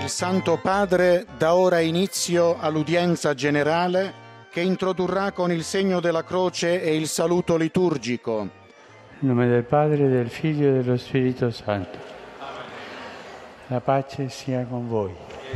Il Santo Padre dà ora inizio all'udienza generale che introdurrà con il segno della croce e il saluto liturgico. In nome del Padre, del Figlio e dello Spirito Santo. La pace sia con voi.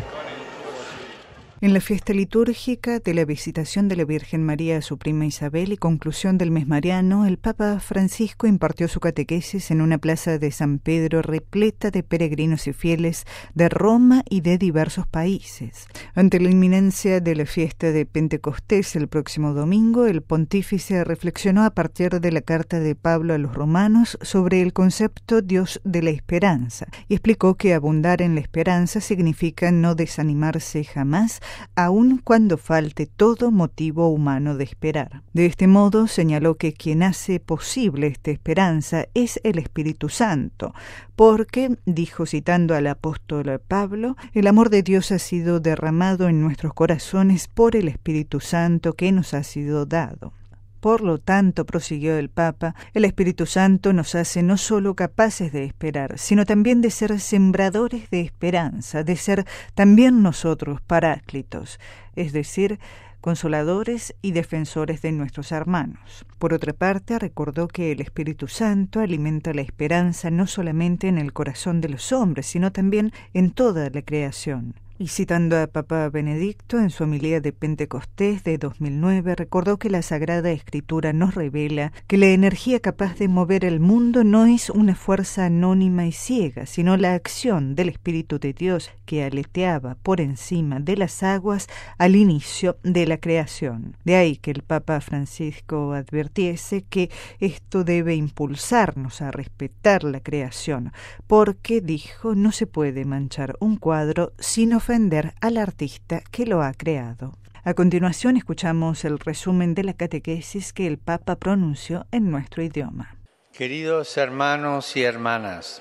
En la fiesta litúrgica de la visitación de la Virgen María a su prima Isabel y conclusión del mes mariano, el Papa Francisco impartió su catequesis en una plaza de San Pedro repleta de peregrinos y fieles de Roma y de diversos países. Ante la inminencia de la fiesta de Pentecostés el próximo domingo, el pontífice reflexionó a partir de la carta de Pablo a los romanos sobre el concepto Dios de la esperanza y explicó que abundar en la esperanza significa no desanimarse jamás, aun cuando falte todo motivo humano de esperar. De este modo señaló que quien hace posible esta esperanza es el Espíritu Santo, porque, dijo citando al apóstol Pablo, el amor de Dios ha sido derramado en nuestros corazones por el Espíritu Santo que nos ha sido dado. Por lo tanto, prosiguió el Papa, el Espíritu Santo nos hace no solo capaces de esperar, sino también de ser sembradores de esperanza, de ser también nosotros paráclitos, es decir, consoladores y defensores de nuestros hermanos. Por otra parte, recordó que el Espíritu Santo alimenta la esperanza no solamente en el corazón de los hombres, sino también en toda la creación. Y citando a Papa Benedicto en su homilía de Pentecostés de 2009, recordó que la Sagrada Escritura nos revela que la energía capaz de mover el mundo no es una fuerza anónima y ciega, sino la acción del Espíritu de Dios que aleteaba por encima de las aguas al inicio de la creación. De ahí que el Papa Francisco advirtiese que esto debe impulsarnos a respetar la creación, porque, dijo, no se puede manchar un cuadro sin ofender al artista que lo ha creado. A continuación escuchamos el resumen de la catequesis que el Papa pronunció en nuestro idioma. Queridos hermanos y hermanas,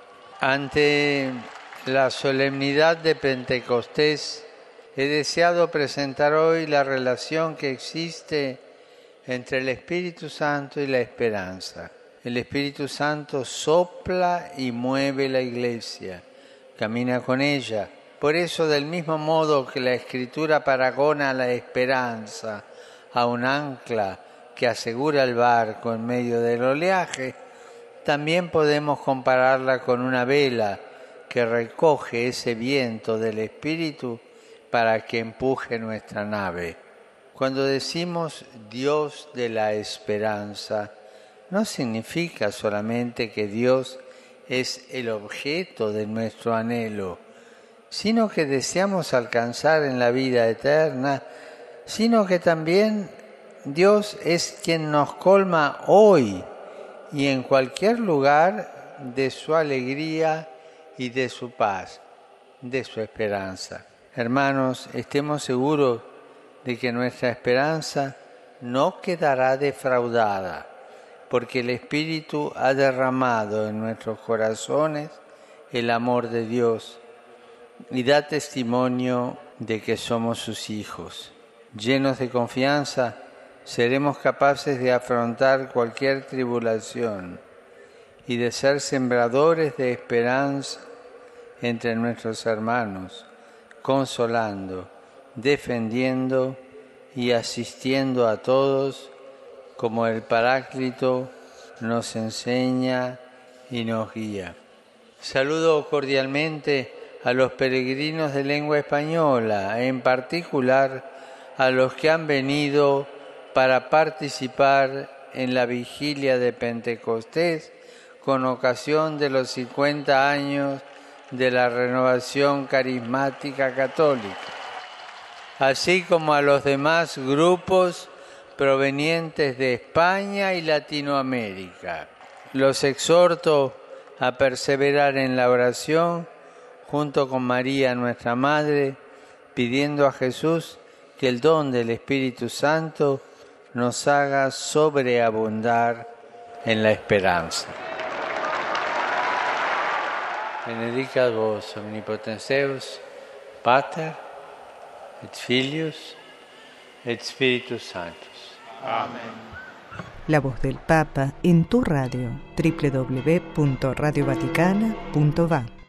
ante la solemnidad de Pentecostés he deseado presentar hoy la relación que existe entre el Espíritu Santo y la esperanza. El Espíritu Santo sopla y mueve la Iglesia, camina con ella. Por eso, del mismo modo que la Escritura paragona la esperanza a un ancla que asegura el barco en medio del oleaje, también podemos compararla con una vela que recoge ese viento del Espíritu para que empuje nuestra nave. Cuando decimos Dios de la esperanza, no significa solamente que Dios es el objeto de nuestro anhelo, sino que deseamos alcanzar en la vida eterna, sino que también Dios es quien nos colma hoy y en cualquier lugar de su alegría y de su paz, de su esperanza. Hermanos, estemos seguros de que nuestra esperanza no quedará defraudada, porque el Espíritu ha derramado en nuestros corazones el amor de Dios y da testimonio de que somos sus hijos. Llenos de confianza, seremos capaces de afrontar cualquier tribulación y de ser sembradores de esperanza entre nuestros hermanos, consolando, defendiendo y asistiendo a todos como el Paráclito nos enseña y nos guía. Saludo cordialmente a los peregrinos de lengua española, en particular a los que han venido para participar en la vigilia de Pentecostés con ocasión de los 50 años de la renovación carismática católica, así como a los demás grupos provenientes de España y Latinoamérica. Los exhorto a perseverar en la oración junto con María, nuestra Madre, pidiendo a Jesús que el don del Espíritu Santo nos haga sobreabundar en la esperanza. Benedicat vos omnipotens Deus, Pater, et Filius, et Spiritus Sanctus. Amén. La voz del Papa en tu radio, www.radiovaticana.va.